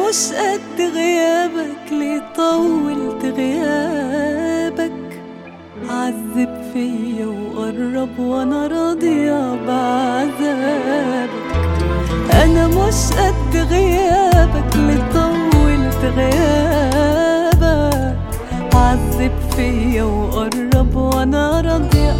مش قد غيابك، ليه طولت غيابك؟ عذب فيا وقرب وانا راضية بعذابك. انا مش قد غيابك، ليه طولت غيابك؟ عذب فيا وقرب وانا راضية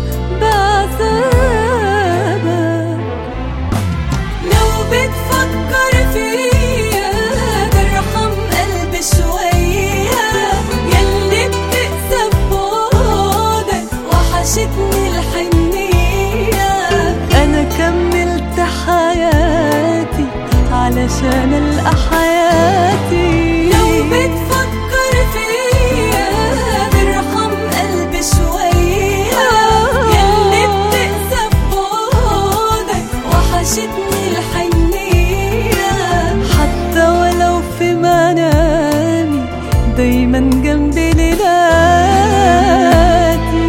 بعذابك. لو بتفكر فيا ترحم قلبي شوية، ياللي بتقسى ببعدك وحشتني الحنية. أنا كملت حياتي علشان ألقى حياتي. لو بتفكر فيا ترحم قلبي شوية، ياللي بتقسى ببعدك وحشتني الحنية. حتى ولو في منامي دايما جنبي ليلاتي.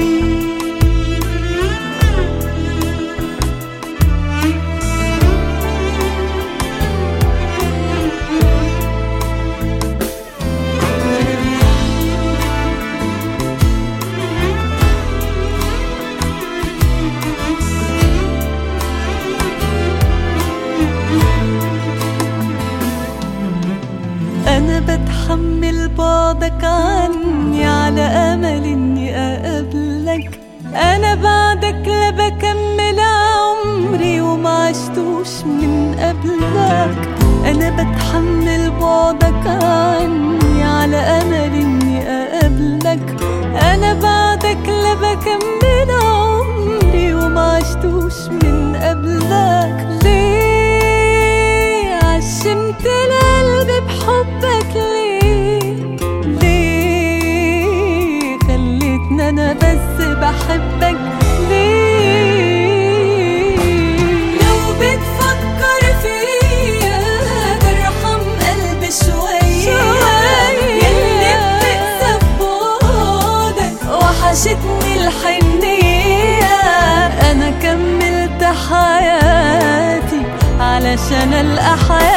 أنا بتحمل بعدك عني على أمل إني أقابلك. أنا بعدك لا بكمل عمري وما عشتوش من قبلك. أنا بتحمل بعدك عني على أمل إني أقابلك. أنا بعدك لا بكمل عمري وما عشتوش من قبلك. ليه عشمت القلب بحبك؟ ليه خليتني أنا بس بحبك؟ ليه لو بتفكر فيا ترحم قلبي شوية، ياللي بتقسى ببعدك وحشتني الحنية. أنا كملت حياتي علشان ألقى حياتي.